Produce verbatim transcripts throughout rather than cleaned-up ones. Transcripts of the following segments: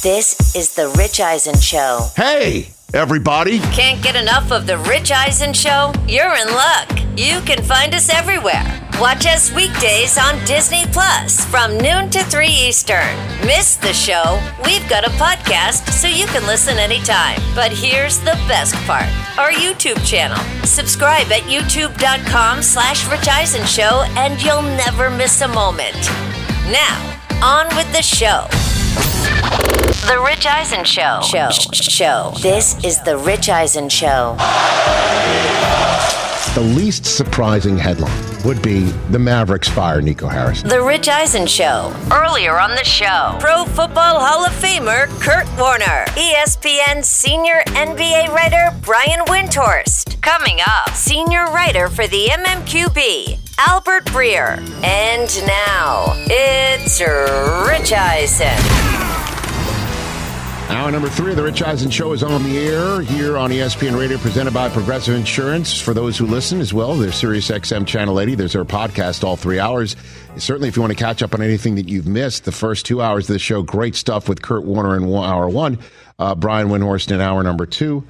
This is The Rich Eisen Show. Hey, everybody. Can't get enough of The Rich Eisen Show? You're in luck. You can find us everywhere. Watch us weekdays on Disney Plus from noon to three Eastern. Miss the show? We've got a podcast so you can listen anytime. But here's the best part. Our YouTube channel. Subscribe at youtube.com slash Rich Eisen Show and you'll never miss a moment. Now, on with the show. The Rich Eisen Show. Show. Show. This is The Rich Eisen Show. The least surprising headline would be the Mavericks fire Nico Harris. The Rich Eisen Show. Earlier on the show, Pro Football Hall of Famer Kurt Warner. E S P N senior N B A writer Brian Windhorst. Coming up, senior writer for the M M Q B, Albert Breer. And now, it's Rich Eisen. Hour number three of the Rich Eisen Show is on the air here on E S P N Radio, presented by Progressive Insurance. For those who listen as well, there's Sirius X M Channel eighty. There's our podcast all three hours. Certainly, if you want to catch up on anything that you've missed, the first two hours of the show, great stuff with Kurt Warner in hour one, uh, Brian Windhorst in hour number two.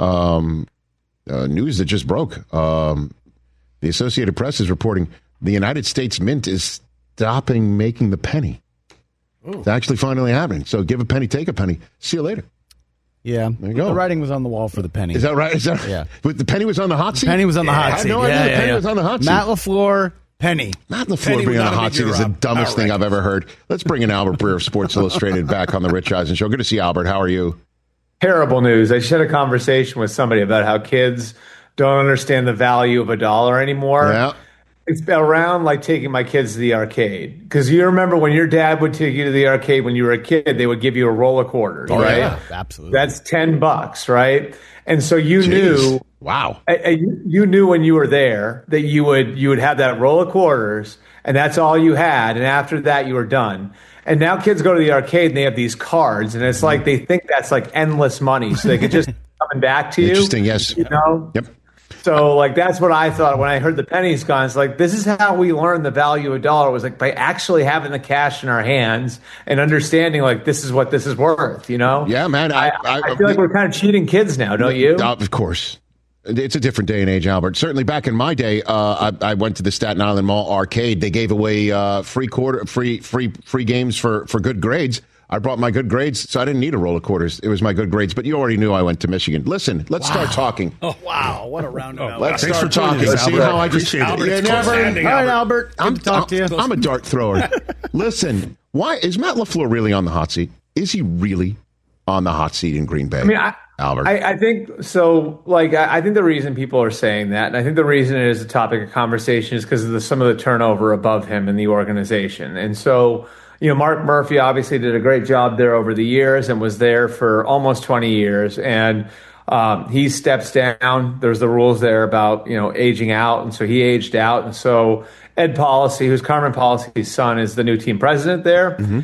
Um, uh, news that just broke. Um, the Associated Press is reporting the United States Mint is stopping making the penny. Ooh. It's actually finally happening. So give a penny, take a penny. See you later. Yeah. There you go. The writing was on the wall for the penny. Is that right? Is that yeah. But the penny was on the hot seat? The penny was on the yeah, hot I had seat. no yeah, idea yeah, the penny yeah. was on the hot seat. Matt LaFleur, penny. Matt LaFleur penny being on the hot seat is the uh, dumbest thing I've ever heard. Let's bring in Albert Breer of Sports Illustrated back on the Rich Eisen Show. Good to see you, Albert. How are you? Terrible news. I just had a conversation with somebody about how kids don't understand the value of a dollar anymore. Yeah. It's around like taking my kids to the arcade. Because you remember when your dad would take you to the arcade when you were a kid, they would give you a roll of quarters, oh, right? Yeah, absolutely. That's ten bucks, right? And so you Jeez. knew, wow, you, you knew when you were there that you would you would have that roll of quarters, and that's all you had. And after that, you were done. And now kids go to the arcade and they have these cards, and it's like they think that's like endless money, so they could just coming back to you. Interesting, yes. You know. Yep. So, like, that's what I thought when I heard the pennies gone. It's like, this is how we learned the value of a dollar, was like by actually having the cash in our hands and understanding, like, this is what this is worth, you know? Yeah, man. I, I, I, I feel like we're kind of cheating kids now, don't you? Uh, of course. It's a different day and age, Albert. Certainly back in my day, uh, I, I went to the Staten Island Mall arcade. They gave away uh, free quarter, free, free, free games for, for good grades. I brought my good grades, so I didn't need a roll of quarters. It was my good grades, but you already knew I went to Michigan. Listen, let's wow. start talking. Oh, wow. What a roundabout. Let's Thanks start for talking. Us, See Albert. how I just... Albert, you never, All right, Albert. Good I'm, to talk to you. I'm a dart thrower. Listen, why is Matt LaFleur really on the hot seat? Is he really on the hot seat in Green Bay? I mean, I, Albert. I, I think so. Like, I, I think the reason people are saying that, and I think the reason it is a topic of conversation, is because of the, some of the turnover above him in the organization. And so, you know, Mark Murphy obviously did a great job there over the years and was there for almost twenty years. And um, he steps down. There's the rules there about, you know, aging out. And so he aged out. And so Ed Policy, who's Carmen Policy's son, is the new team president there. Mm-hmm.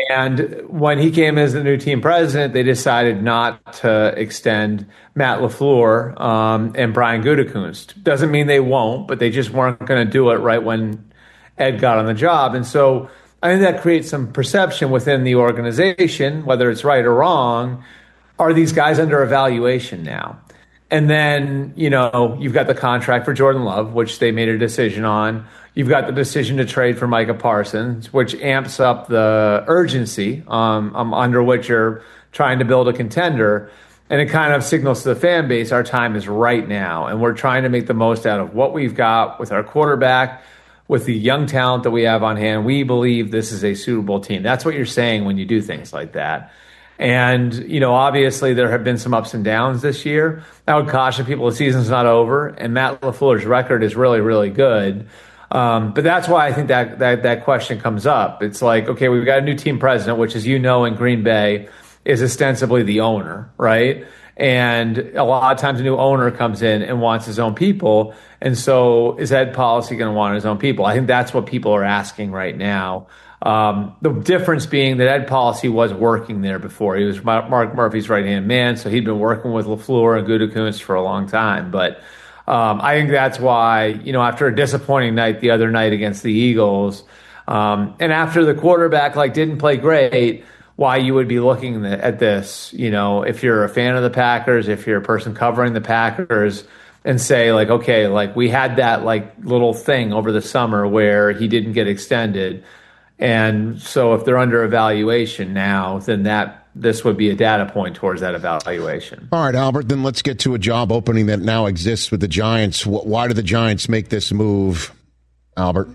And when he came as the new team president, they decided not to extend Matt LaFleur um, and Brian Gutekunst. Doesn't mean they won't, but they just weren't going to do it right when Ed got on the job. And so I think that creates some perception within the organization, whether it's right or wrong. Are these guys under evaluation now? And then, you know, you've got the contract for Jordan Love, which they made a decision on. You've got the decision to trade for Micah Parsons, which amps up the urgency um, um, under which you're trying to build a contender. And it kind of signals to the fan base our time is right now. And we're trying to make the most out of what we've got with our quarterback, with the young talent that we have on hand. We believe this is a suitable team. That's what you're saying when you do things like that. And, you know, obviously there have been some ups and downs this year. I would caution people the season's not over, and Matt LaFleur's record is really, really good. Um, but that's why I think that, that that question comes up. It's like, okay, we've got a new team president, which, as you know, in Green Bay is ostensibly the owner, right? And a lot of times a new owner comes in and wants his own people. And so is Ed Policy going to want his own people? I think that's what people are asking right now. Um, the difference being that Ed Policy was working there before. He was Mark Murphy's right-hand man, so he'd been working with LaFleur and Gutekunst for a long time. But um, I think that's why, you know, after a disappointing night the other night against the Eagles, um, and after the quarterback like didn't play great, why you would be looking at this, you know, if you're a fan of the Packers, if you're a person covering the Packers, and say like, okay, like we had that like little thing over the summer where he didn't get extended. And so if they're under evaluation now, then that this would be a data point towards that evaluation. All right, Albert, then let's get to a job opening that now exists with the Giants. Why did the Giants make this move, Albert?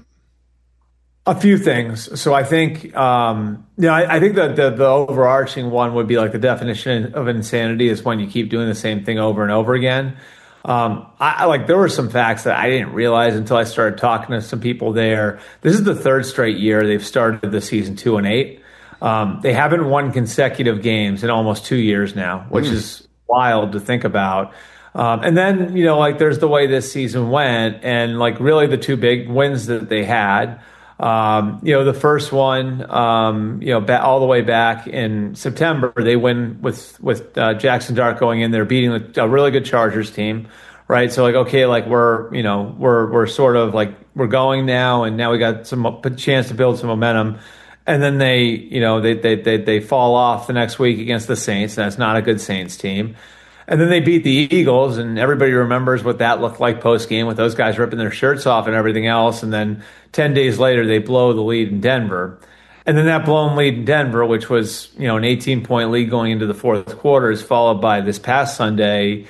A few things. So I think, um, you know, I, I think that the, the overarching one would be like the definition of insanity is when you keep doing the same thing over and over again. Um, I, I like there were some facts that I didn't realize until I started talking to some people there. This is the third straight year they've started the season two and eight. Um, they haven't won consecutive games in almost two years now, which mm. is wild to think about. Um, and then, you know, like there's the way this season went and like really the two big wins that they had. Um, you know, the first one, um, you know, ba- all the way back in September, they win with with uh, Jackson Dart going in there, beating a really good Chargers team, right? So like, okay, like we're, you know, we're we're sort of like we're going now, and now we got some chance to build some momentum. And then they, you know, they they they they fall off the next week against the Saints. And that's not a good Saints team. And then they beat the Eagles, and everybody remembers what that looked like post-game with those guys ripping their shirts off and everything else. And then ten days later, they blow the lead in Denver. And then that blown lead in Denver, which was, you know, an eighteen-point lead going into the fourth quarter, is followed by this past Sunday,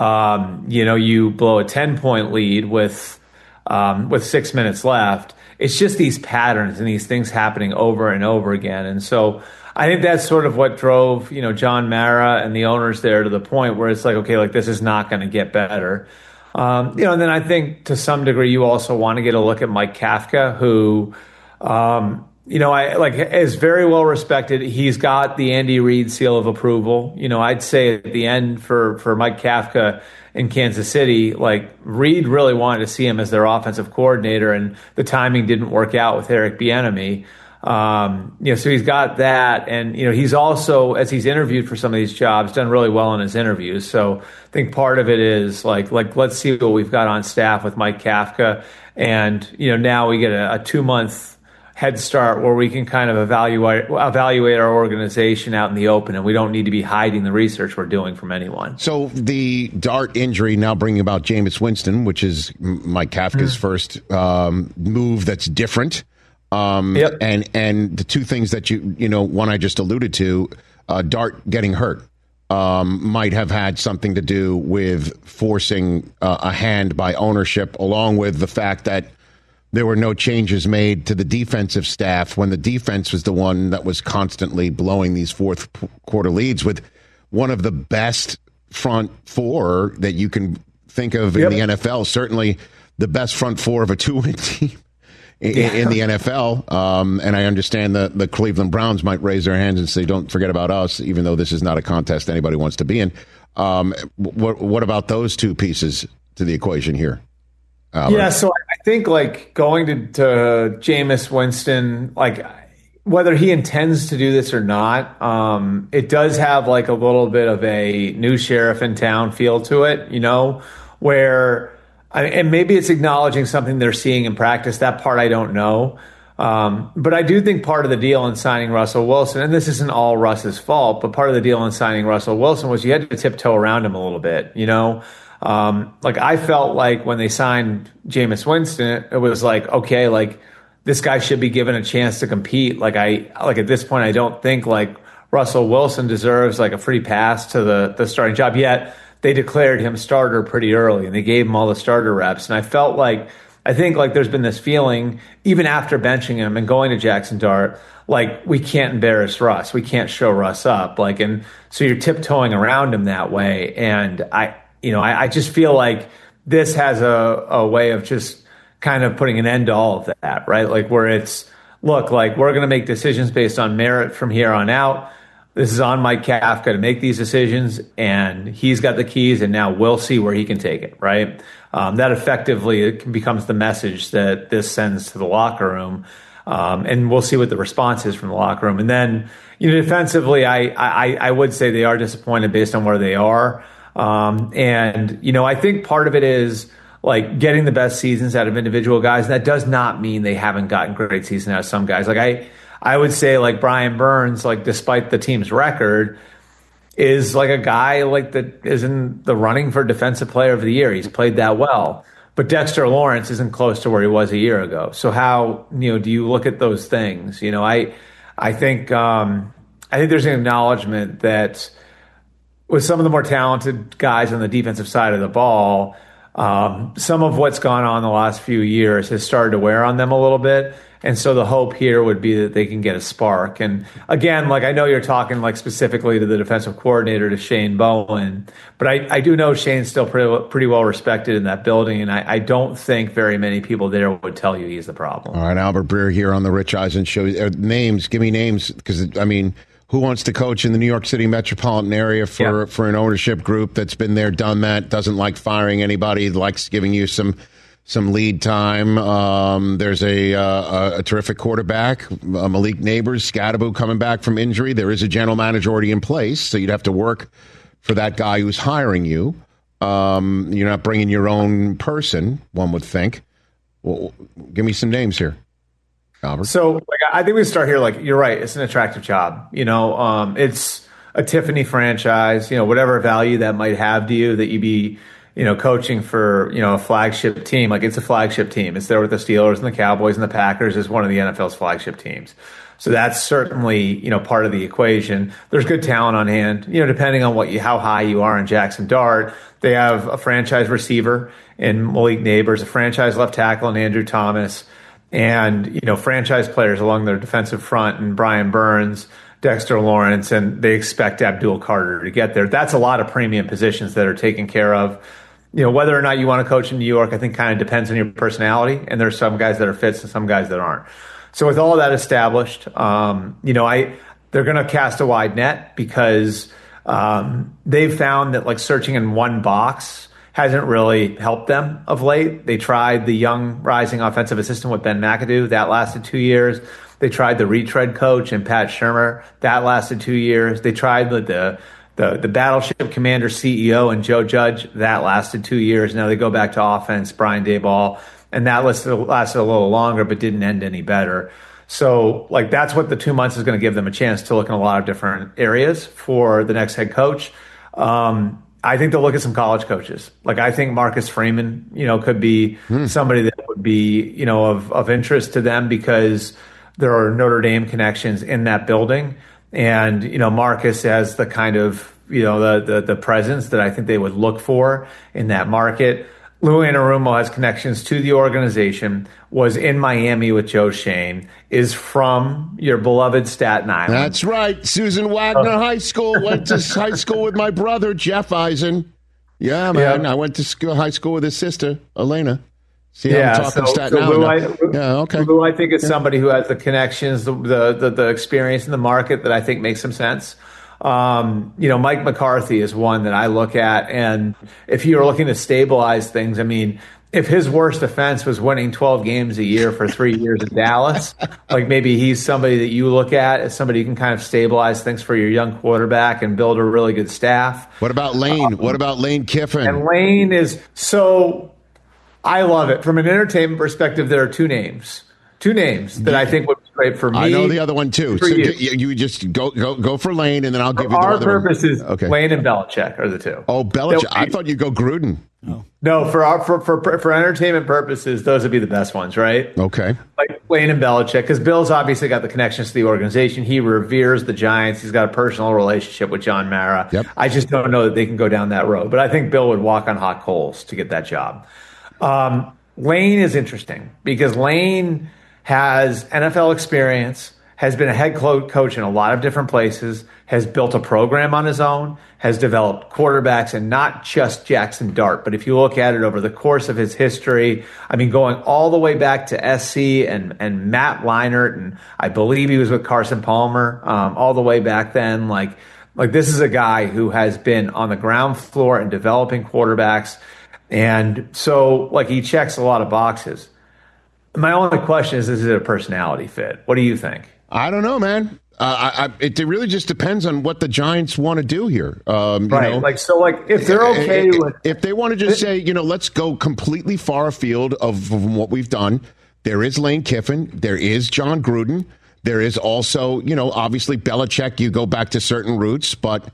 um, you know, you blow a ten-point lead with um, with six minutes left. It's just these patterns and these things happening over and over again. And so I think that's sort of what drove, you know, John Mara and the owners there to the point where it's like, okay, like this is not going to get better. Um, you know, and then I think to some degree you also want to get a look at Mike Kafka, who, um, you know, I like is very well respected. He's got the Andy Reid seal of approval. You know, I'd say at the end for for Mike Kafka in Kansas City, like Reid really wanted to see him as their offensive coordinator, and the timing didn't work out with Eric Bieniemy. Um, you know, so he's got that, and you know, he's also, as he's interviewed for some of these jobs, done really well in his interviews. So I think part of it is like, like let's see what we've got on staff with Mike Kafka, and you know, now we get a, a two month head start where we can kind of evaluate evaluate our organization out in the open, and we don't need to be hiding the research we're doing from anyone. So the Dart injury now bringing about Jameis Winston, which is Mike Kafka's mm. first um, move that's different. Um, yep. and, and the two things that you, you know, one I just alluded to, uh, Dart getting hurt, um, might have had something to do with forcing uh, a hand by ownership, along with the fact that there were no changes made to the defensive staff when the defense was the one that was constantly blowing these fourth quarter leads with one of the best front four that you can think of in yep. the N F L, certainly the best front four of a two-win team. In, yeah. in the N F L, um, and I understand that the Cleveland Browns might raise their hands and say, don't forget about us, even though this is not a contest anybody wants to be in. Um, what, what about those two pieces to the equation here, Albert? Yeah, so I think like going to, to Jameis Winston, like whether he intends to do this or not, um, it does have like a little bit of a new sheriff in town feel to it, you know, where... I mean, and maybe it's acknowledging something they're seeing in practice. That part I don't know. Um, but I do think part of the deal in signing Russell Wilson, and this isn't all Russ's fault, but part of the deal in signing Russell Wilson was you had to tiptoe around him a little bit, you know? Um, like I felt like when they signed Jameis Winston, it was like, okay, like this guy should be given a chance to compete. Like I, like at this point, I don't think like Russell Wilson deserves like a free pass to the, the starting job yet. They declared him starter pretty early, and they gave him all the starter reps. And I felt like, I think like there's been this feeling, even after benching him and going to Jackson Dart, like we can't embarrass Russ. We can't show Russ up. Like, and so you're tiptoeing around him that way. And I, you know, I, I just feel like this has a, a way of just kind of putting an end to all of that, right? Like where it's, look, like we're going to make decisions based on merit from here on out. This is on Mike Kafka to make these decisions, and he's got the keys, and now we'll see where he can take it, right? Um, that effectively it becomes the message that this sends to the locker room, um, and we'll see what the response is from the locker room. And then, you know, defensively, I, I, I would say they are disappointed based on where they are. Um, and, you know, I think part of it is like getting the best seasons out of individual guys. That does not mean they haven't gotten great seasons out of some guys. Like I, I would say like Brian Burns, like despite the team's record, is like a guy like that is in the running for Defensive Player of the Year. He's played that well. But Dexter Lawrence isn't close to where he was a year ago. So how, you know, do you look at those things? You know, I I think um, I think there's an acknowledgement that with some of the more talented guys on the defensive side of the ball, um, some of what's gone on the last few years has started to wear on them a little bit. And so the hope here would be that they can get a spark. And again, like I know you're talking like specifically to the defensive coordinator, to Shane Bowen, but I, I do know Shane's still pretty, pretty well respected in that building. And I, I don't think very many people there would tell you he's the problem. All right, Albert Breer here on the Rich Eisen Show. Uh, names, give me names, because, I mean, who wants to coach in the New York City metropolitan area for, yeah. for an ownership group that's been there, done that, doesn't like firing anybody, likes giving you some some lead time? Um, there's a, uh, a terrific quarterback, uh, Malik Neighbors, Scadaboo coming back from injury. There is a general manager already in place, so you'd have to work for that guy who's hiring you. Um, you're not bringing your own person, one would think. Well, give me some names here, Albert. So like, I think we start here. Like, you're right. It's an attractive job. You know, um, it's a Tiffany franchise, you know, whatever value that might have to you, that you be, you know, coaching for, you know, a flagship team. Like, it's a flagship team. It's there with the Steelers and the Cowboys and the Packers as one of the N F L's flagship teams. So that's certainly, you know, part of the equation. There's good talent on hand, you know, depending on what you, how high you are in Jackson Dart. They have a franchise receiver in Malik Neighbors, a franchise left tackle in Andrew Thomas, and, you know, franchise players along their defensive front, and Brian Burns, Dexter Lawrence, and they expect Abdul Carter to get there. That's a lot of premium positions that are taken care of. You know, whether or not you want to coach in New York, I think kind of depends on your personality. And there's some guys that are fits and some guys that aren't. So with all that established, um, you know, I they're going to cast a wide net, because um, they've found that like searching in one box hasn't really helped them of late. They tried the young rising offensive assistant with Ben McAdoo. That lasted two years. They tried the retread coach and Pat Shurmur. That lasted two years. They tried the the the, the Battleship Commander C E O and Joe Judge. That lasted two years. Now they go back to offense, Brian Daboll, and that lasted, lasted a little longer, but didn't end any better. So, like, that's what the two months is going to give them a chance to look in a lot of different areas for the next head coach. Um, I think they'll look at some college coaches. Like, I think Marcus Freeman, you know, could be hmm. somebody that would be, you know, of, of interest to them, because there are Notre Dame connections in that building. And, you know, Marcus has the kind of, you know, the, the, the presence that I think they would look for in that market. Lou Anarumo has connections to the organization, was in Miami with Joe Shane, is from your beloved Staten Island. That's right. Susan Wagner oh. High School. Went to high school with my brother, Jeff Eisen. Yeah, man. Yeah. I went to school, high school with his sister, Elena. See how yeah, I'm talking so, Staten so Island. Lou, I, yeah, okay. Lou, I think, is yeah. somebody who has the connections, the, the the experience in the market that I think makes some sense. Um, you know, Mike McCarthy is one that I look at, and if you're looking to stabilize things, I mean, if his worst offense was winning twelve games a year for three years in Dallas, like maybe he's somebody that you look at as somebody who can kind of stabilize things for your young quarterback and build a really good staff. What about Lane? Um, what about Lane Kiffin? And Lane is so. I love it. From an entertainment perspective, there are two names. Two names that I think would be great for me. I know the other one too. For so you. you. you just go go go for Lane, and then I'll for give you the our other purposes. One. Okay. Lane and Belichick are the two. Oh, Belichick! I thought you'd go Gruden. Oh. No, for our for, for for entertainment purposes, those would be the best ones, right? Okay. Like Lane and Belichick, because Bill's obviously got the connections to the organization. He reveres the Giants. He's got a personal relationship with John Mara. Yep. I just don't know that they can go down that road. But I think Bill would walk on hot coals to get that job. Um, Lane is interesting because Lane has N F L experience, has been a head coach in a lot of different places, has built a program on his own, has developed quarterbacks, and not just Jackson Dart. But if you look at it over the course of his history, I mean, going all the way back to S C and, and Matt Leinart, and I believe he was with Carson Palmer um, all the way back then. Like, like this is a guy who has been on the ground floor and developing quarterbacks. And so, like, he checks a lot of boxes. My only question is, is it a personality fit? What do you think? I don't know, man. Uh, I, I, it really just depends on what the Giants want to do here. Um, right. You know, like, so, like, if they're okay if, with... If they want to just say, you know, let's go completely far afield of, of what we've done. There is Lane Kiffin. There is John Gruden. there is also, you know, obviously Belichick, you go back to certain roots, but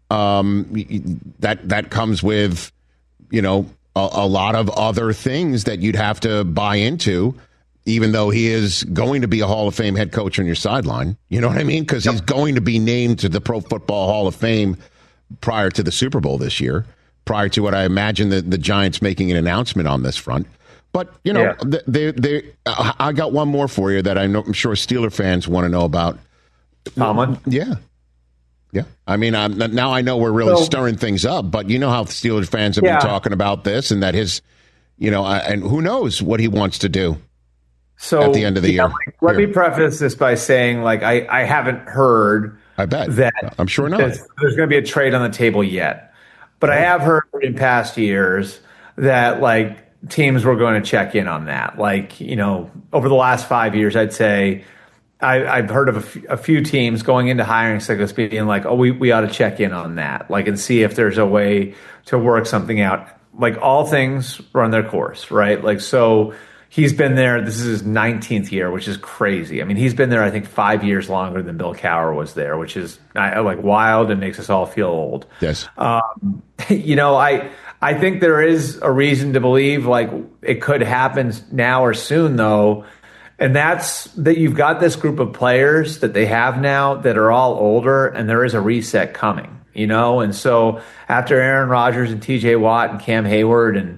um, that that comes with, you know, a, a lot of other things that you'd have to buy into, even though he is going to be a Hall of Fame head coach on your sideline. You know what I mean? Because yep. he's going to be named to the Pro Football Hall of Fame prior to the Super Bowl this year, prior to what I imagine the, the Giants making an announcement on this front. But, you know, yeah. they, they, I got one more for you that I know, I'm sure Steeler fans want to know about. Tomlin? Yeah. Yeah. I mean, I'm, now I know we're really so, stirring things up, but you know how Steelers fans have yeah. been talking about this and that his, you know, and who knows what he wants to do so, at the end of the year. Know, like, let Here. me preface this by saying, like, I, I haven't heard I bet. that I'm sure not. There's, there's going to be a trade on the table yet. But right. I have heard in past years that, like, teams were going to check in on that. Like, you know, over the last five years, I'd say I, I've heard of a, f- a few teams going into hiring cycles being like, oh, we, we ought to check in on that, like, and see if there's a way to work something out. Like, all things run their course, right? Like, so he's been there. This is his nineteenth year, which is crazy. I mean, he's been there, I think, five years longer than Bill Cowher was there, which is like wild and makes us all feel old. Yes. Um, you know, I, I think there is a reason to believe like it could happen now or soon, though. And that's that you've got this group of players that they have now that are all older, and there is a reset coming, you know? And so after Aaron Rodgers and T J Watt and Cam Hayward and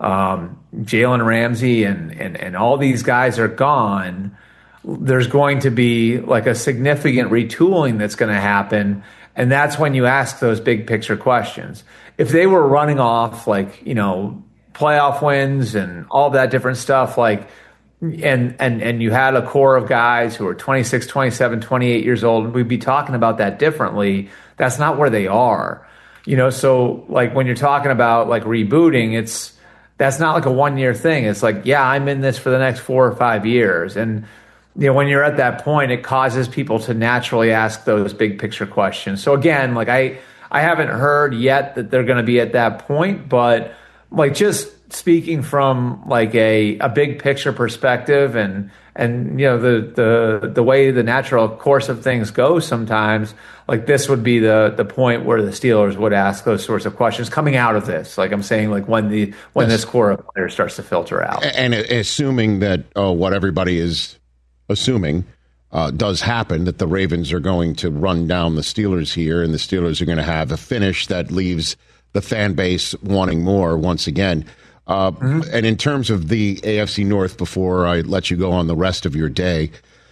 um, Jalen Ramsey and, and, and all these guys are gone, there's going to be like a significant retooling that's going to happen. And that's when you ask those big picture questions. If they were running off like, you know, playoff wins and all that different stuff, like, and, and, and you had a core of guys who are twenty-six, twenty-seven, twenty-eight years old, we'd be talking about that differently. That's not where they are, you know? So like when you're talking about like rebooting, it's, that's not like a one year thing. It's like, yeah, I'm in this for the next four or five years. And, you know, when you're at that point, it causes people to naturally ask those big picture questions. So again, like I, I haven't heard yet that they're going to be at that point, but like just speaking from like a, a big picture perspective and, and, you know, the, the, the way the natural course of things go sometimes, like this would be the, the point where the Steelers would ask those sorts of questions coming out of this. Like I'm saying, like when the, when yes. this core of players starts to filter out. And assuming that, oh, what everybody is assuming uh, does happen, that the Ravens are going to run down the Steelers here, and the Steelers are going to have a finish that leaves the fan base wanting more once again. Uh, mm-hmm. And in terms of the A F C North, before I let you go on the rest of your day,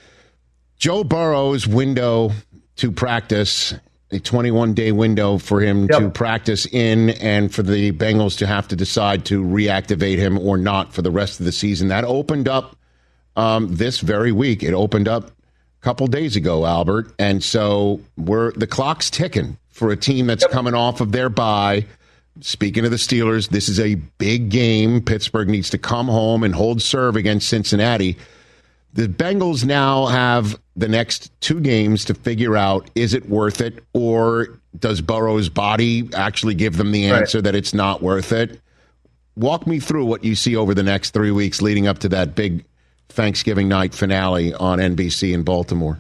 Joe Burrow's window to practice, a twenty-one day window for him yep. to practice in, and for the Bengals to have to decide to reactivate him or not for the rest of the season, that opened up um, this very week. It opened up a couple days ago, Albert. And so we're the clock's ticking for a team that's yep. coming off of their bye. Speaking of the Steelers, this is a big game. Pittsburgh needs to come home and hold serve against Cincinnati. The Bengals now have the next two games to figure out, is it worth it, or does Burrow's body actually give them the answer right. that it's not worth it? Walk me through what you see over the next three weeks leading up to that big Thanksgiving night finale on N B C in Baltimore.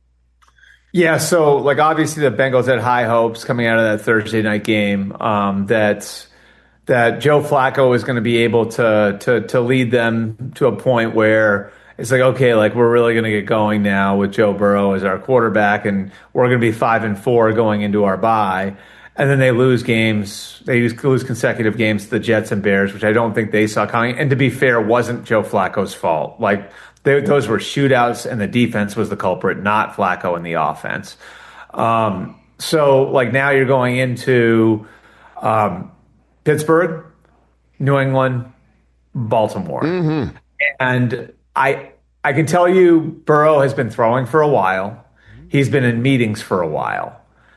Yeah, so like obviously the Bengals had high hopes coming out of that Thursday night game um, that that Joe Flacco is going to be able to to to lead them to a point where it's like, okay, like we're really going to get going now with Joe Burrow as our quarterback, and we're going to be five and four going into our bye. And then they lose games. They lose consecutive games to the Jets and Bears, which I don't think they saw coming. And to be fair, wasn't Joe Flacco's fault. Like they, those were shootouts, and the defense was the culprit, not Flacco and the offense. Um, so, like now you're going into um, Pittsburgh, New England, Baltimore, mm-hmm. and I I can tell you, Burrow has been throwing for a while. He's been in meetings for a while,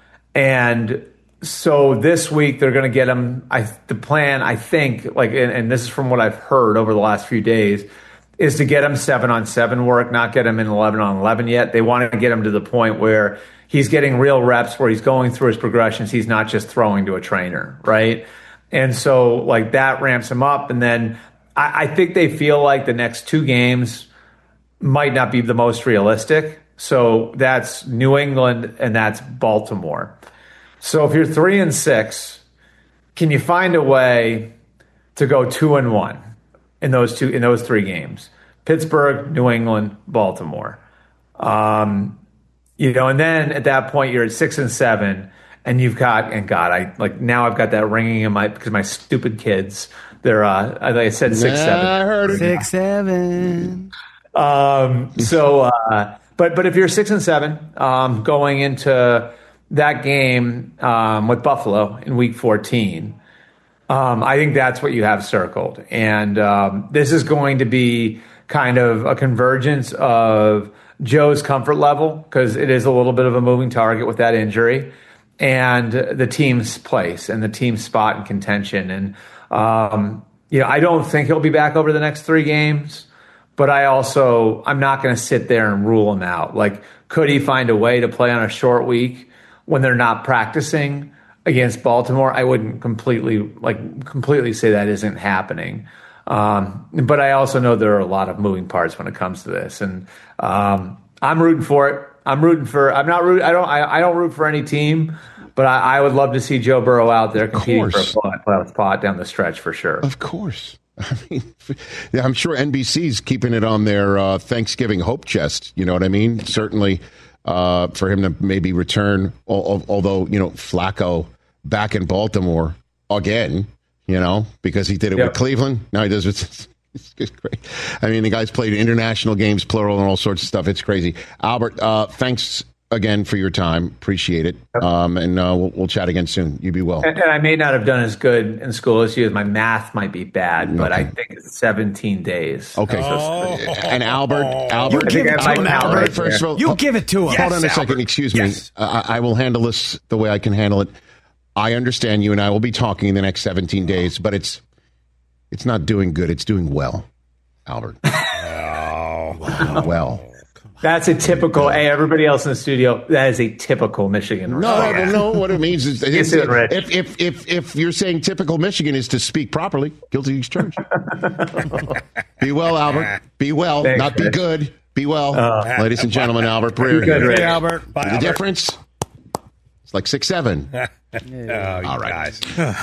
and so this week they're going to get him. I, the plan, I think, like, and, and this is from what I've heard over the last few days, is to get him seven on seven work, not get him in eleven on eleven yet. They want to get him to the point where he's getting real reps, where he's going through his progressions. He's not just throwing to a trainer, right? And so, like, that ramps him up. And then I, I think they feel like the next two games might not be the most realistic. So that's New England and that's Baltimore. So if you're three and six, can you find a way to go two and one in those two in those three games? Pittsburgh, New England, Baltimore. Um, you know, and then at that point you're at six and seven, and you've got and God, I like now I've got that ringing in my because my stupid kids. They're uh, like I said, six nah, seven. I heard it. Six, seven. Um, so, uh, but but if you're six and seven, um, going into that game um, with Buffalo in Week fourteen, um, I think that's what you have circled, and um, this is going to be kind of a convergence of Joe's comfort level because it is a little bit of a moving target with that injury, and the team's place and the team's spot in contention, and um, you know I don't think he'll be back over the next three games. But I also, I'm not going to sit there and rule him out. Like, could he find a way to play on a short week when they're not practicing against Baltimore? I wouldn't completely, like, completely say that isn't happening. Um, but I also know there are a lot of moving parts when it comes to this. And um, I'm rooting for it. I'm rooting for, I'm not rooting, I don't, I, I don't root for any team. But I, I would love to see Joe Burrow out there competing for a playoff spot down the stretch for sure. Of course. I mean, I'm sure N B C's keeping it on their uh, Thanksgiving hope chest. You know what I mean? Certainly uh, for him to maybe return, although, you know, Flacco back in Baltimore again, you know, because he did it yep. with Cleveland. Now he does it. It's great. I mean, the guy's played international games, plural, and all sorts of stuff. It's crazy. Albert, uh, thanks again for your time. Appreciate it. Yep. Um, and uh, we'll, we'll chat again soon. You be well. And, and I may not have done as good in school as you. My math might be bad, but okay. I think it's seventeen days. Okay. Oh. And Albert, Albert, you give it to him, Albert. First of all, you give it to him. Hold on yes, a second. Albert. Excuse yes. me. I, I will handle this the way I can handle it. I understand you and I will be talking in the next seventeen days, but it's it's not doing good. It's doing well, Albert. Oh, wow. Well. That's a typical, hey, everybody else in the studio, that is a typical Michigan response. No, no, what it means is, is it, if, if, if, if you're saying typical Michigan is to speak properly, guilty as charged. Be well, Albert. Be well, Thanks, not Rich. Be good. Be well. Uh, Ladies and gentlemen, Albert Breer. Be good, Rich. Hey, Albert. Bye, the Albert. difference? It's like six seven. oh, all right.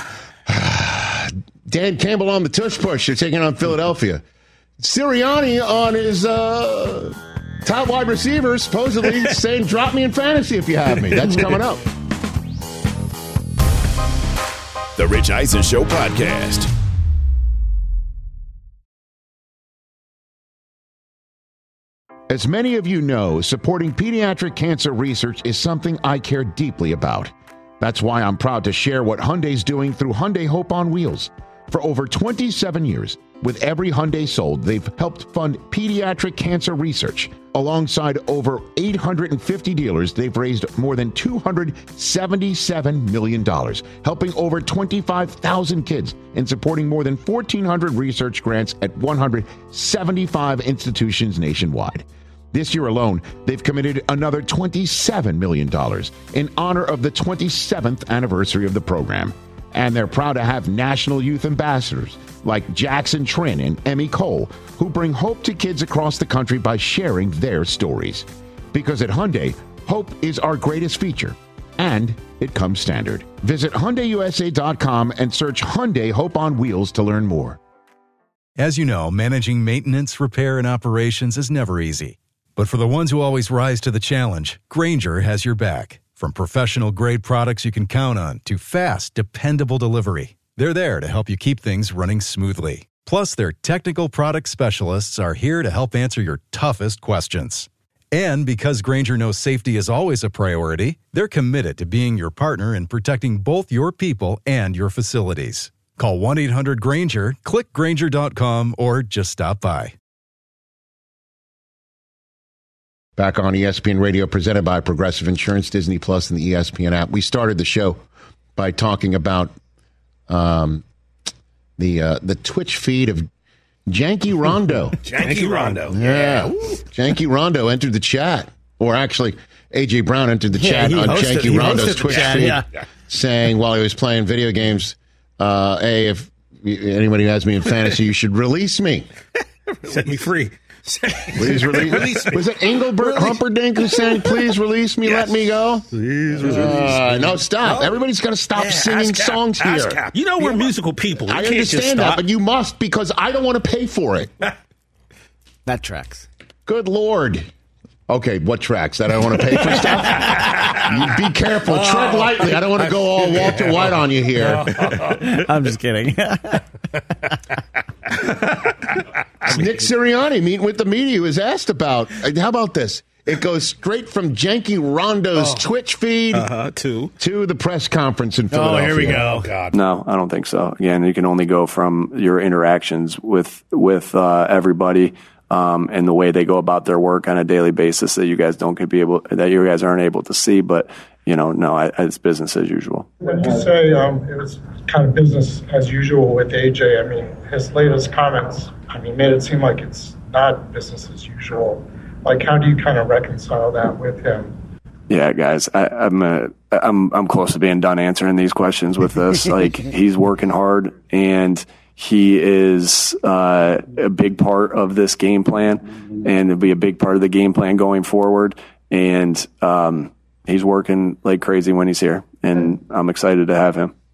Dan Campbell on the tush push. They're taking on Philadelphia. Sirianni on his... Uh, top wide receiver supposedly saying, drop me in fantasy if you have me. That's coming up. The Rich Eisen Show podcast. As many of you know, supporting pediatric cancer research is something I care deeply about. That's why I'm proud to share what Hyundai's doing through Hyundai Hope on Wheels. For over twenty-seven years, with every Hyundai sold, they've helped fund pediatric cancer research. Alongside over eight hundred fifty dealers, they've raised more than two hundred seventy-seven million dollars, helping over twenty-five thousand kids and supporting more than fourteen hundred research grants at one hundred seventy-five institutions nationwide. This year alone, they've committed another twenty-seven million dollars in honor of the twenty-seventh anniversary of the program. And they're proud to have national youth ambassadors like Jackson Trin and Emmy Cole, who bring hope to kids across the country by sharing their stories. Because at Hyundai, hope is our greatest feature, and it comes standard. Visit Hyundai U S A dot com and search Hyundai Hope on Wheels to learn more. As you know, managing maintenance, repair, and operations is never easy. But for the ones who always rise to the challenge, Grainger has your back. From professional-grade products you can count on to fast, dependable delivery, they're there to help you keep things running smoothly. Plus, their technical product specialists are here to help answer your toughest questions. And because Grainger knows safety is always a priority, they're committed to being your partner in protecting both your people and your facilities. Call one eight hundred Grainger, click Grainger dot com, or just stop by. Back on E S P N Radio, presented by Progressive Insurance, Disney Plus, and the E S P N app. We started the show by talking about um, the uh, the Twitch feed of Janky Rondo. Janky Rondo. Yeah. yeah. Janky Rondo entered the chat. Or actually, A J Brown entered the yeah, chat on hosted, Janky Rondo's Twitch chat, feed, yeah. saying while he was playing video games, uh, hey, if anybody who has me in fantasy, you should release me. Set me free. Please release, release me. Was it Engelbert Humperdinck who sang, please release me, yes. let me go? Please release uh, me. No, stop. No. Everybody's got to stop yeah, singing Cap, songs here. Cap. You know we're yeah. musical people. We I can't understand just that, but you must because I don't want to pay for it. That tracks. Good Lord. Okay, what tracks? That I don't want to pay for stuff? You be careful. Oh, Tread lightly. I don't want to go all Walter White on you here. I'm just kidding. Nick Sirianni meeting with the media was asked about. How about this? It goes straight from Janky Rondo's oh. Twitch feed uh-huh, to to the press conference in Philadelphia. Oh, here we go. Oh, God. No, I don't think so. Again, you can only go from your interactions with with uh, everybody. Um, and the way they go about their work on a daily basis that you guys don't could be able, that you guys aren't able to see. But, you know, no, I, it's business as usual. When you say um, it was kind of business as usual with A J, I mean, his latest comments, I mean, made it seem like it's not business as usual. Like, how do you kind of reconcile that with him? Yeah, guys, I, I'm a, I'm I'm close to being done answering these questions with this. Like, he's working hard and he is uh, a big part of this game plan, and it'll be a big part of the game plan going forward. And um, he's working like crazy when he's here, and I'm excited to have him.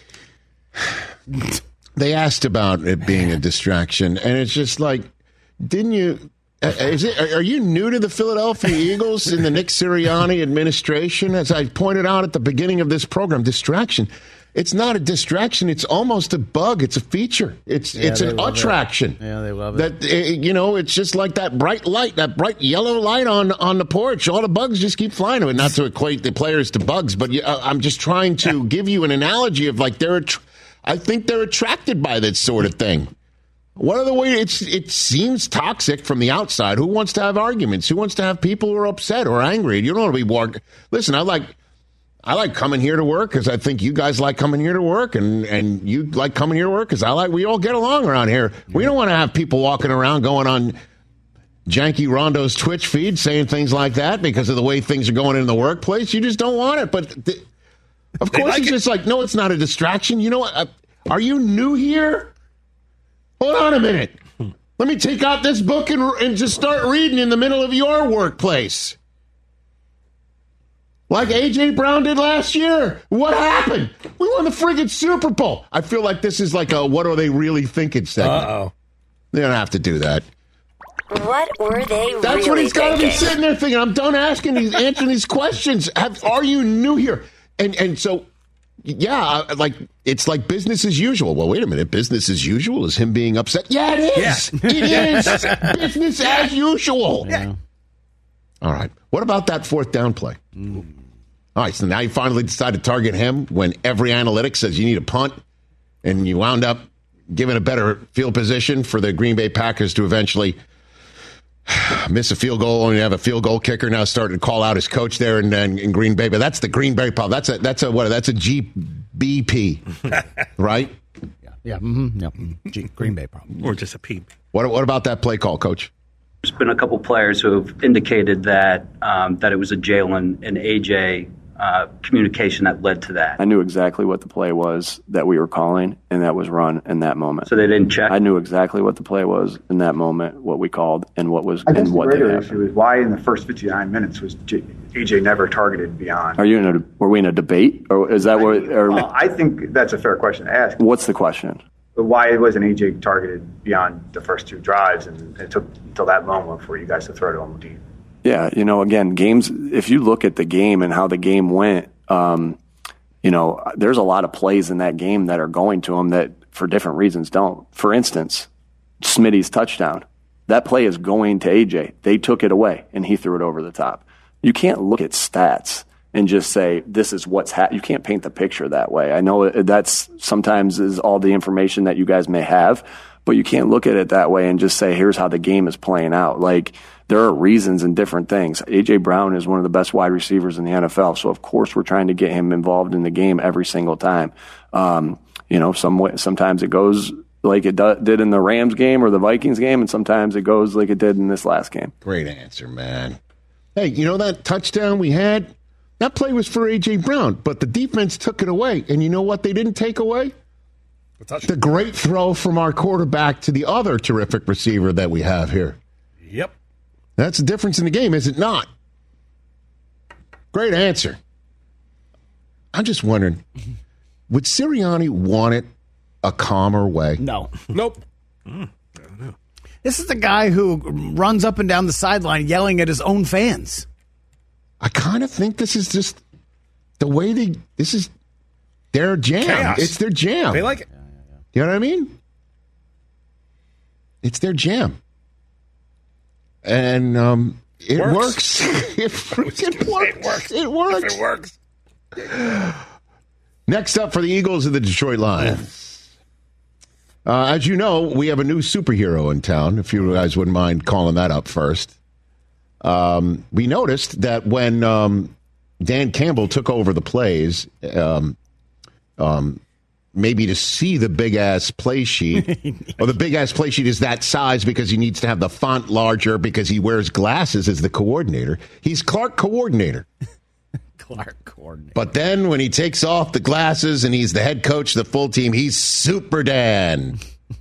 They asked about it being a distraction, and it's just like, didn't you? Is it? Are you new to the Philadelphia Eagles in the Nick Sirianni administration? As I pointed out at the beginning of this program, distraction. It's not a distraction. It's almost a bug. It's a feature. It's yeah, it's an attraction. It. Yeah, they love it. That, you know, it's just like that bright light, that bright yellow light on, on the porch. All the bugs just keep flying to it. Not to equate the players to bugs, but uh, I'm just trying to give you an analogy of like they're. I think they're attracted by this sort of thing. What are the way? It's it seems toxic from the outside. Who wants to have arguments? Who wants to have people who are upset or angry? You don't want to be war. Listen, I like. I like coming here to work because I think you guys like coming here to work, and, and you like coming here to work because I like we all get along around here. We don't want to have people walking around going on Janky Rondo's Twitch feed saying things like that because of the way things are going in the workplace. You just don't want it. But the, of course, like it's it. just like, no, it's not a distraction. You know what? Uh, are you new here? Hold on a minute. Let me take out this book and, and just start reading in the middle of your workplace. Like A J Brown did last year. What happened? We won the friggin' Super Bowl. I feel like this is like a what are they really thinking segment. Uh-oh. They don't have to do that. What were they That's really what he's got to be thinking? sitting there thinking. I'm done asking these, answering these questions. Have, are you new here? And and so, yeah, like it's like business as usual. Well, wait a minute. Business as usual is him being upset. Yeah, it is. Yeah. It is. Business as usual. Yeah. All right. What about that fourth down play? Mm. All right, so now you finally decide to target him when every analytic says you need a punt, and you wound up giving a better field position for the Green Bay Packers to eventually miss a field goal, and you have a field goal kicker now starting to call out his coach there in, in, in Green Bay. But that's the Green Bay problem. That's a that's a what? That's a G B P, right? Yeah, yeah, mm-hmm, yeah. G- Green Bay problem, or just a P. What what about that play call, Coach? There's been a couple players who have indicated that um, that it was a Jalen and A J uh, communication that led to that. I knew exactly what the play was that we were calling, and that was run in that moment. So they didn't check? I knew exactly what the play was in that moment, what we called, and what was I guess and what the did greater happen. issue is why in the first fifty-nine minutes was J- A J never targeted beyond. Are you in a? Were we in a debate, or is that I what? Think, Or, well, I think that's a fair question to ask. What's the question? Why wasn't A J targeted beyond the first two drives, and it took until that moment for you guys to throw to him deep? Yeah, you know, again, games. If you look at the game and how the game went, um, you know, there's a lot of plays in that game that are going to him that, for different reasons, don't. For instance, Smitty's touchdown. That play is going to A J. They took it away, and he threw it over the top. You can't look at stats and just say, this is what's happening. You can't paint the picture that way. I know that's sometimes is all the information that you guys may have, but you can't look at it that way and just say, here's how the game is playing out. Like, there are reasons and different things. A J Brown is one of the best wide receivers in the N F L, so of course we're trying to get him involved in the game every single time. Um, you know, some way, sometimes it goes like it do, did in the Rams game or the Vikings game, and sometimes it goes like it did in this last game. Great answer, man. Hey, you know that touchdown we had? That play was for A J Brown, but the defense took it away. And you know what they didn't take away? The great throw from our quarterback to the other terrific receiver that we have here. Yep. That's the difference in the game, is it not? Great answer. I'm just wondering, would Sirianni want it a calmer way? No. Nope. Mm, I don't know. This is the guy who runs up and down the sideline yelling at his own fans. I kind of think this is just the way they, this is their jam. Chaos. It's their jam. They like it. You know what I mean? It's their jam. And um, it works. works. it freaking works. It works. It works. It works. Next up for the Eagles of the Detroit Lions. Uh, as you know, we have a new superhero in town, if you guys wouldn't mind calling that up first. Um, we noticed that when um, Dan Campbell took over the plays, um, um, maybe to see the big-ass play sheet, or the big-ass play sheet is that size because he needs to have the font larger because he wears glasses as the coordinator. He's Clark Coordinator. Clark Coordinator. But then when he takes off the glasses and he's the head coach of the full team, he's Super Dan.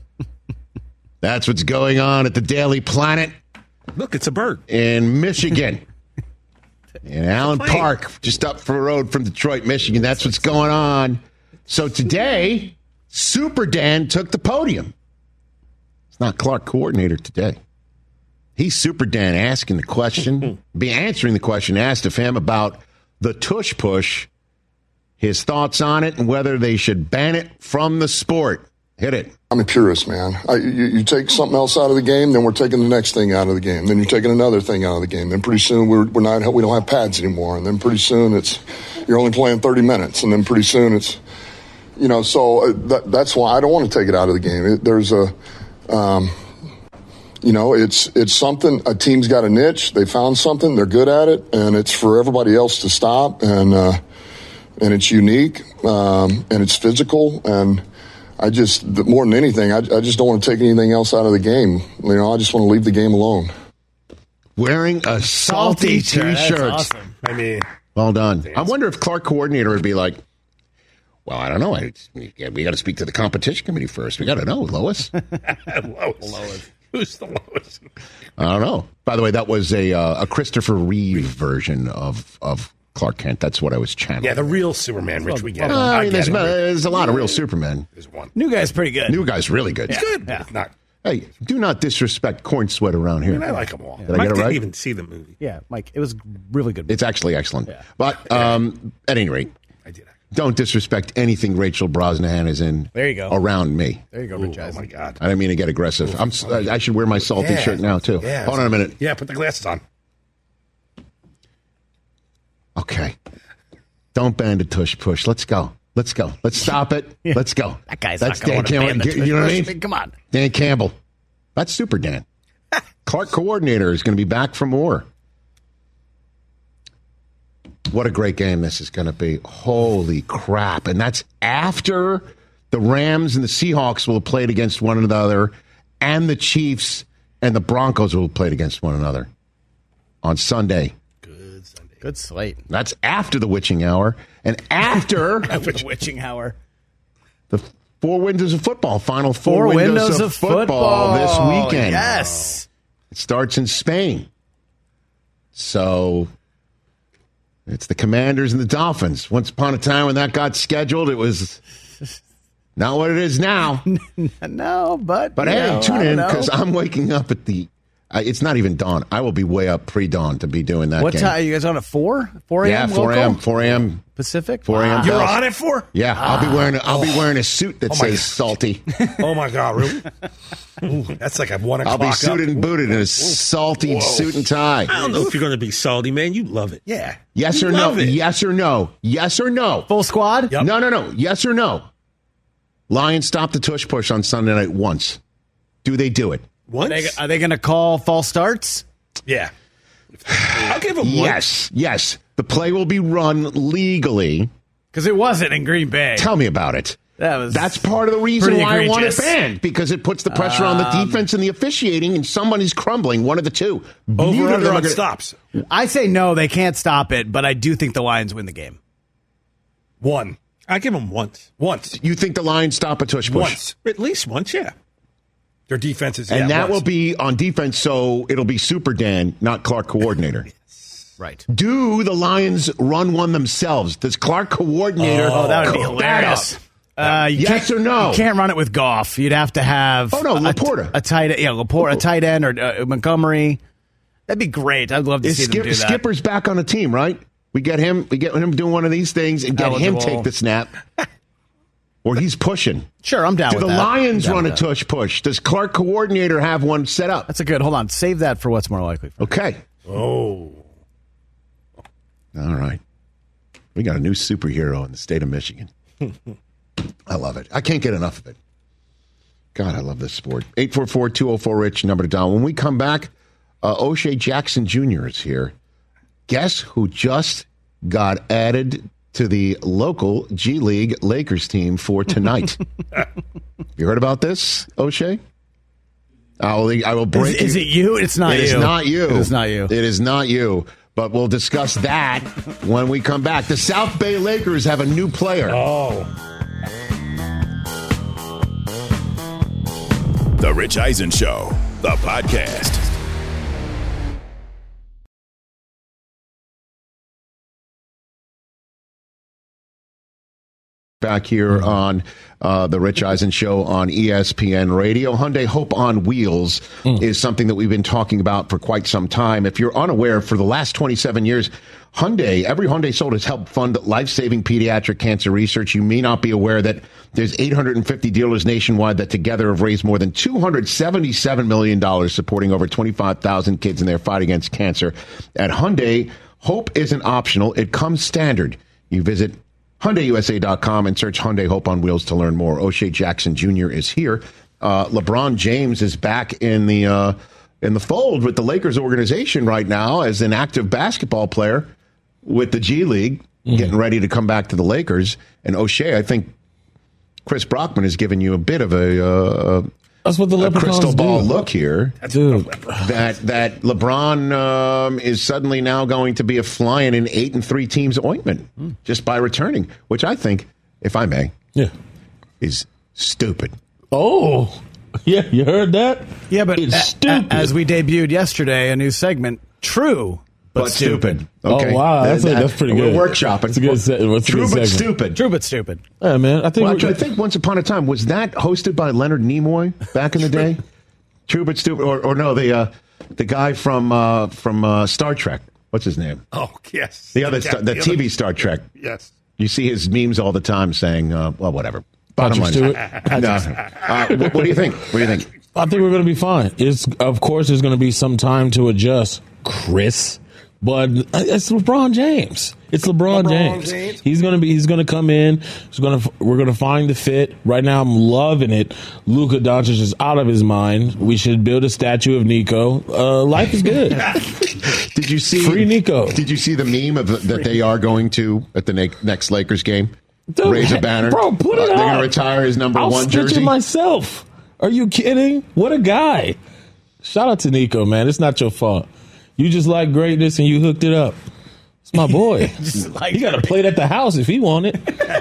That's what's going on at the Daily Planet. Look, it's a bird. In Michigan. In Allen Park, just up the road from Detroit, Michigan. That's what's going on. So today, Super Dan took the podium. It's not Clark Coordinator today. He's Super Dan asking the question, be answering the question asked of him about the tush push, his thoughts on it, and whether they should ban it from the sport. Hit it. I'm a purist, man. I, you, you take something else out of the game, then we're taking the next thing out of the game. Then you're taking another thing out of the game. Then pretty soon we're, we're not, we don't have pads anymore. And then pretty soon it's, you're only playing thirty minutes. And then pretty soon it's, you know, so uh, that, that's why I don't want to take it out of the game. It, there's a, um, you know, it's it's something, a team's got a niche. They found something. They're good at it. And it's for everybody else to stop. And, uh, and it's unique. Um, and it's physical. And I just, more than anything, I, I just don't want to take anything else out of the game. You know, I just want to leave the game alone. Wearing a salty, salty T-shirt. That's awesome. I mean, well done. I wonder if Clark Coordinator would be like, well, I don't know. I, we got to speak to the competition committee first. We got to know, Lois. Lois. Lois. Who's the Lois? I don't know. By the way, that was a uh, a Christopher Reeve version of of Clark Kent. That's what I was channeling. Yeah, the real Superman, Rich. We get uh, it. I I mean, get there's, it. there's a lot of real Supermen. There's one. New guy's pretty good. New guy's really good. He's good. Yeah. Not. Hey, do not disrespect Corn Sweat around here. I, mean, I like them all. Did Mike I get it didn't right? even see the movie. Yeah, Mike, it was really good. It's actually excellent. Yeah. But um, at any rate, I did. Don't disrespect anything Rachel Brosnahan is in. There you go. Around me. There you go, Rich Eisen. Oh my God! I didn't mean to get aggressive. I'm. I should wear my salty yeah. shirt now too. Yeah, Hold on a minute. Yeah, put the glasses on. Okay. Don't ban the tush push. Let's go. Let's go. Let's stop it. Yeah. Let's go. That guy's That's not going Dan to Campbell. ban the tush You know what I push. mean? Come on. Dan Campbell. That's Super Dan. Clark Coordinator is going to be back for more. What a great game this is going to be. Holy crap. And that's after the Rams and the Seahawks will have played against one another, and the Chiefs and the Broncos will have played against one another on Sunday. Good Sunday. Good slate. That's after the witching hour. And after After the witching hour. the four windows of football, final four, Four windows, windows of, of football, football. this weekend. Yes. It starts in Spain. So it's the Commanders and the Dolphins. Once upon a time when that got scheduled, it was not what it is now. No, but But you hey, know, tune I in don't because know. I'm waking up at the. Uh, it's not even dawn. I will be way up pre-dawn to be doing that. What game. time? You guys on at four? Four a.m. Yeah, four a.m. four a.m. Pacific. four a.m. Wow. You're bells. on it for? Yeah, I'll be wearing. A, I'll be Oh. wearing a suit that Oh my says God. salty. Oh my God! Really? Ooh, that's like a one I'll o'clock. be suited up. and booted in a salty Whoa. suit and tie. I don't know if you're going to be salty, man. You love it. Yeah. Yes You or no? love it. Yes or no? Yes or no? Full squad? Yep. No, no, no. Yes or no? Lions stop the tush push on Sunday night once. Do they do it? Once? Are they, are they going to call false starts? Yeah. I'll give them Yes, yes. The play will be run legally. Because it wasn't in Green Bay. Tell me about it. That was That's part of the reason pretty why I want it egregious. banned, because it puts the pressure on the Um, defense and the officiating, and somebody's crumbling, one of the two. Over Neither of under them are on gonna- stops. I say no, they can't stop it, but I do think the Lions win the game. One. I give them once. Once. You think the Lions stop a tush push? Once. At least once, yeah. Their defense is, and yeah, that will be on defense. So it'll be Super Dan, not Clark coordinator. Yes. Right. Do the Lions run one themselves? Does Clark coordinator? Oh, that would be cook that hilarious. up? Uh, you yes can't- or no? You can't run it with Goff. You'd have to have. Oh no, Laporta, a, a tight, yeah, Laporta, a tight end, or uh, Montgomery. That'd be great. I'd love to Is see Skip, them do that. Skipper's back on the team, right? We get him. We get him doing one of these things and get Eligible. him take the snap, or he's pushing. Sure, I'm down Do with the that. Lions I'm down run a with that. tush push? Does Clark coordinator have one set up? That's a good. Hold on, save that for what's more likely. Okay. Oh. All right. We got a new superhero in the state of Michigan. I love it. I can't get enough of it. God, I love this sport. eight four four, two oh four, RICH, number to dial. When we come back, uh, O'Shea Jackson Junior is here. Guess who just got added to the local G League Lakers team for tonight? You heard about this, O'Shea? I will, I will break Is, is it you? It's not It you. is not you. It is not you. It is not you. But we'll discuss that when we come back. The South Bay Lakers have a new player. Oh. The Rich Eisen Show, the podcast. Back here on uh, the Rich Eisen Show on E S P N Radio. Hyundai Hope on Wheels mm. is something that we've been talking about for quite some time. If you're unaware, for the last twenty-seven years, Hyundai, every Hyundai sold has helped fund life-saving pediatric cancer research. You may not be aware that there's eight hundred fifty dealers nationwide that together have raised more than two hundred seventy-seven million dollars supporting over twenty-five thousand kids in their fight against cancer. At Hyundai, hope isn't optional. It comes standard. You visit Hyundai U S A dot com and search Hyundai Hope on Wheels to learn more. O'Shea Jackson Junior is here. Uh, LeBron James is back in the uh, in the fold with the Lakers organization right now as an active basketball player with the G League, mm-hmm. getting ready to come back to the Lakers. And O'Shea, I think Chris Brockman has given you a bit of a, uh, That's what the a crystal do. ball look here. Dude. That that LeBron um, is suddenly now going to be a fly in an eight and three teams ointment mm. just by returning, which I think, if I may, yeah, is stupid. Oh, yeah, you heard that? Yeah, but it's a- stupid. A- as we debuted yesterday, a new segment, true. But, But stupid. stupid. Okay. Oh, wow. That's, That- that's pretty good. We're workshopping. It's a good se- what's a True good but segment. stupid. True but stupid. Yeah, man. I think, Well, we're- actually, I think Once Upon a Time, was that hosted by Leonard Nimoy back in the day? True but stupid. Or, or no, the uh, the guy from uh, from uh, Star Trek. What's his name? Oh, yes. The other, Yeah, Star, the, the T V other- Star Trek. Yes. You see his memes all the time saying, uh, well, whatever. Bottom Patrick line. Stewart? No. Uh, what, what do you think? What do you think? I think we're going to be fine. It's of course there's going to be some time to adjust, Chris, but it's LeBron James. It's LeBron, LeBron James. James. He's going to be. He's going to come in. He's going to. We're going to find the fit. Right now, I'm loving it. Luka Doncic is out of his mind. We should build a statue of Nico. Uh, life is good. Did you see Free Nico? Did you see the meme of the, that they are going to at the ne- next Lakers game? Dude, raise a banner, bro. Put it uh, up. They're going to retire his number I'll one stitch jersey. it myself. Are you kidding? What a guy! Shout out to Nico, man. It's not your fault. You just like greatness and you hooked it up. It's my boy. He got to play it at the house if he wanted.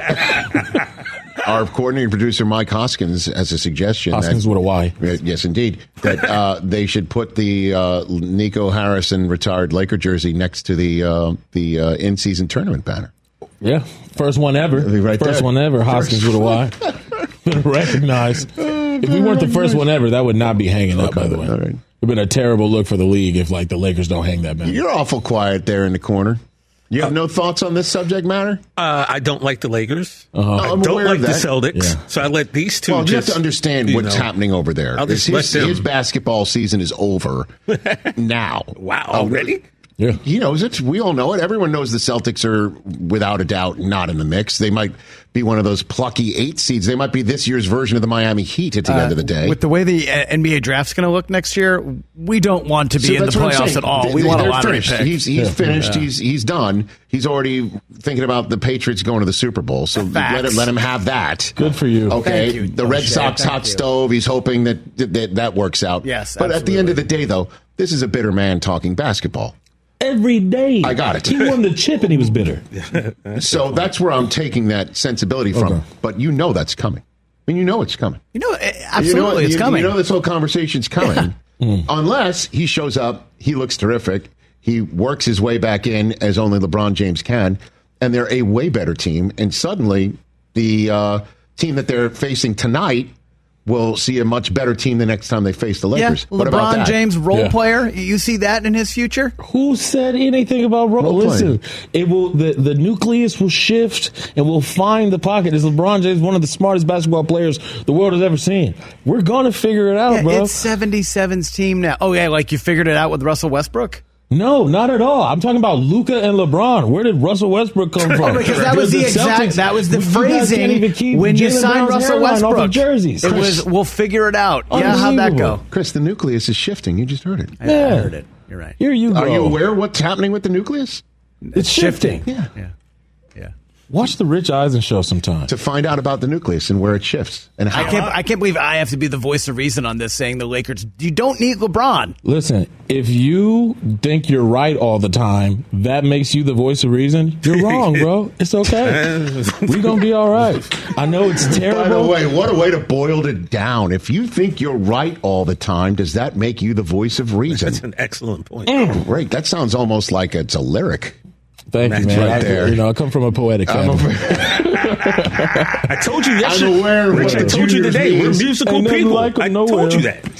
Our coordinating producer Mike Hoskins has a suggestion. Hoskins that, with a Y. Yes, indeed. That uh, they should put the uh, Nico Harrison retired Laker jersey next to the uh, the uh, in-season tournament banner. Yeah, first one ever. Right first there. one ever. Hoskins with a Y. Recognized. If we weren't the first one ever, that would not be hanging up. Okay, By the way, all right. it'd been a terrible look for the league if like the Lakers don't hang that banner. You're awful quiet there in the corner. You have no thoughts on this subject matter? Uh, I don't like the Lakers. Uh-huh. I I'm don't aware like of the that. Celtics. Yeah. So I let these two Well, you have just, to understand you what's know, happening over there. I'll just His, let them- his basketball season is over now. Wow, already? Yeah. He knows it. We all know it. Everyone knows the Celtics are, without a doubt, not in the mix. They might be one of those plucky eight seeds. They might be this year's version of the Miami Heat at the Uh, end of the day. With the way the uh, N B A draft's going to look next year, we don't want to be So in the that's what I'm playoffs saying. at all. They- We want a they're lottery finished. pick. He's, he's Yeah. finished. Yeah. He's he's done. He's already thinking about the Patriots going to the Super Bowl. So Facts. let him, let him have that. Good for you. Okay. Thank you, the Red O'Shea. Sox Thank hot you. stove. He's hoping that, that that works out. Yes, But at the end of the absolutely. day, though, this is a bitter man talking basketball. Every day. I got it. He won the chip and he was bitter. So that's where I'm taking that sensibility from. Okay. But you know that's coming. I and you know it's coming. You know, absolutely, you know, it's you, coming. You know this whole conversation's coming, yeah. unless he shows up, he looks terrific, he works his way back in as only LeBron James can, and they're a way better team, and suddenly the uh, team that they're facing tonight will see a much better team the next time they face the Lakers. Yeah, what about LeBron that? James role Yeah. player. You see that in his future? Who said anything about role? Role Listen, it will the, the nucleus will shift and we'll find the pocket. Is LeBron James one of the smartest basketball players the world has ever seen? We're gonna figure it out, Yeah, bro. it's seventy-seven's team now. Oh yeah, like you figured it out with Russell Westbrook? No, not at all. I'm talking about Luka and LeBron. Where did Russell Westbrook come from? Oh, because that was the exact, that was the You guys can't even phrasing keep when you Jaylen signed Brown's Russell hairline off of Westbrook. jerseys. It was, we'll figure it out. Yeah, how'd that go? Chris, the nucleus is shifting. You just heard it. I yeah. heard it. You're right. Here you go. Are you aware of what's happening with the nucleus? It's shifting. Yeah. Yeah. Yeah. Watch the Rich Eisen show sometime to find out about the nucleus and where it shifts and how. I can't. I can't believe I have to be the voice of reason on this, saying the Lakers. You don't need LeBron. Listen, if you think you're right all the time, that makes you the voice of reason. You're wrong, bro. It's okay. We're gonna be all right. I know it's terrible. By the way, what a way to boil it down. If you think you're right all the time, does that make you the voice of reason? That's an excellent point. Mm, great. That sounds almost like it's a lyric. Thank you, man. Right I, there. You know, I come from a poetic family. I told you yesterday. I'm aware of Rich, what I told you juniors today. We're means. musical Ain't nothing people. like 'em I nowhere. told you that.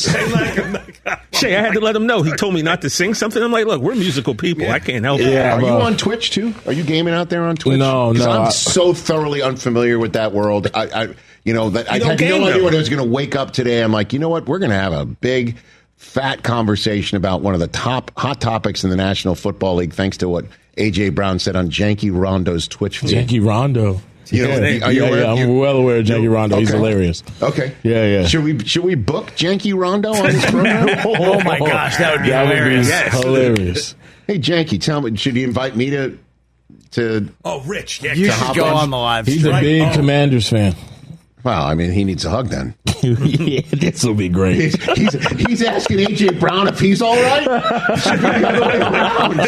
Shay, I had to let him know. He told me not to sing something. I'm like, look, we're musical people. I can't help it. Yeah, Are you bro. on Twitch too? Are you gaming out there on Twitch? No, 'Cause no, I'm I- so thoroughly unfamiliar with that world. I, I you know, that I don't had game, no idea though. what I was going to wake up today. I'm like, you know what? We're going to have a big, fat conversation about one of the top hot topics in the National Football League, thanks to what A J Brown said on Janky Rondo's Twitch feed. Janky Rondo. You know, yeah, are you yeah, aware? yeah, I'm You- well aware of Janky you- Rondo. He's okay. hilarious. Okay. Yeah, yeah. Should we should we book Janky Rondo on this program? Oh my gosh, that would be That would be hilarious. Yes. Hey, hilarious. Janky, tell me, should he invite me to to? Oh, Rich. Yeah, You to should hop go on. on the live He's stream. a big Oh. Commanders fan. Well, I mean, he needs a hug then. Yeah, this will be great. He's, he's, he's asking A J Brown if he's all right. Should be the other way around.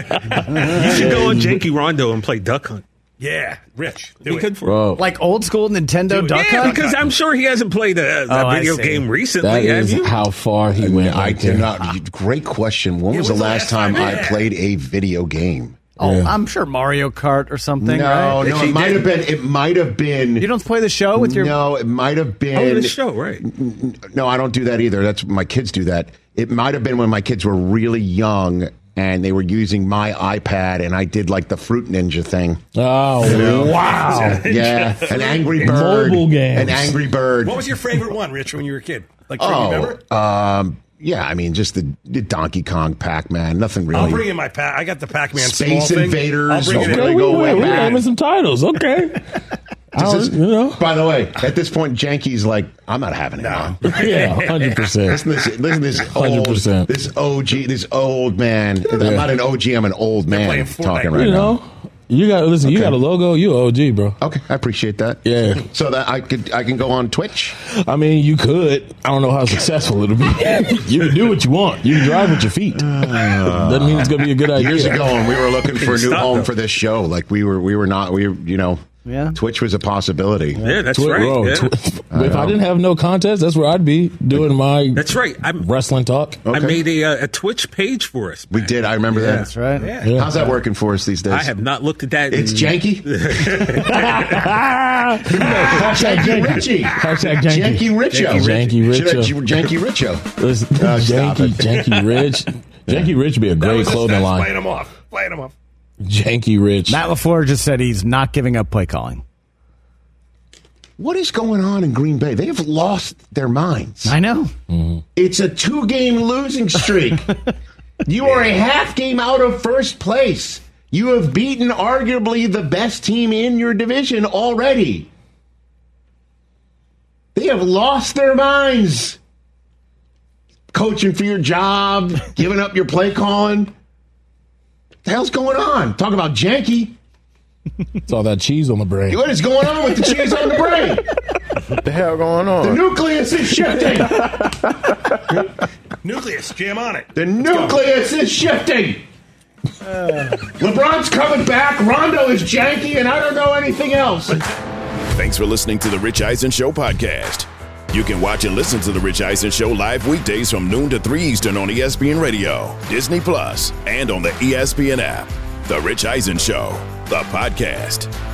You should go on Janky Rondo and play Duck Hunt. Yeah, Rich. Do it. Bro, Like old school Nintendo Duck Yeah, Hunt? because I'm sure he hasn't played a, a Oh, I video see. game recently. that have is you? how far he went. I right did there. not. Great question. When was the when's the last last time time? I Yeah. played a video game? Oh, Yeah. I'm sure Mario Kart or something, no, right? no, He it might did. have been. It might have been. You don't play the show with your... No, it might have been. Oh, the show, right? No, I don't do that either. That's my kids do that. It might have been when my kids were really young and they were using my iPad, and I did like the Fruit Ninja thing. Oh, wow. Yeah, an Angry Bird. Mobile games. An Angry Bird. What was your favorite one, Rich, when you were a kid? Like, do you remember? Oh, um, yeah. I mean, just the, the Donkey Kong, Pac-Man. Nothing really. I'll bring in my pack. I got the Pac-Man Space small thing. Invaders. I'll bring it in. Okay, Okay, go we, way we, we're back. naming some titles. Okay. I This don't- is- you know. By the way, at this point, Janky's like, I'm not having it. Mom. Yeah, one hundred percent. Listen to this, listen to this one hundred old, percent. this O G, this old man. I'm not an O G, I'm an old man playing Fortnite. talking right You now. know, you got listen. You Okay. got a logo. You O G, bro. Okay, I appreciate that. Yeah. So that I could, I can go on Twitch. I mean, you could. I don't know how successful it'll be. You can do what you want. You can drive with your feet. Doesn't mean it's gonna be a good idea. Years ago, when we were looking for a new Stop, home though. for this show, like we were, we were not, we, were, you know, Yeah. Twitch was a possibility. Yeah, that's Twi- right. bro, yeah. twi- if I didn't have no contest, that's where I'd be doing my That's right. I'm, wrestling talk. I Okay. made a, uh, a Twitch page for us. We did. I remember that. That's right. Yeah. Yeah. How's that working for us these days? I have not looked at that. It's in- janky. Hashtag Janky janky. Richie. Hashtag janky. Janky Richo. Janky Should I- Richo. Janky Richo. Listen, Oh, stop janky, it. janky rich. Janky Rich would be a That great was clothing that's line. Playing them off. Playing them off. Janky Rich. Matt LaFleur just said he's not giving up play calling. What is going on in Green Bay? They have lost their minds. I know. It's a two-game losing streak. You are a half game out of first place. You have beaten arguably the best team in your division already. They have lost their minds. Coaching for your job, giving up your play calling. What the hell's going on? Talk about janky. It's all that cheese on the brain. What is going on with the cheese on the brain? What the hell going on? The nucleus is shifting. Nucleus, jam on it. The nucleus is shifting. LeBron's coming back. Rondo is janky, and I don't know anything else. Thanks for listening to the Rich Eisen Show podcast. You can watch and listen to the Rich Eisen Show live weekdays from noon to three Eastern on E S P N Radio, Disney Plus, and on the E S P N app. The Rich Eisen Show, the podcast.